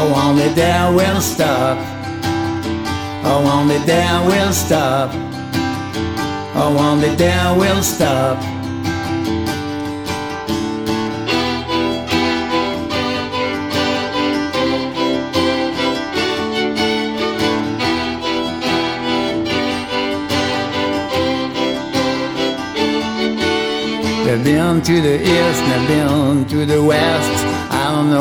Oh, only there will stop. Oh, only there will stop. Oh, only there will stop. They've been to the east, they've been to the west. I don't know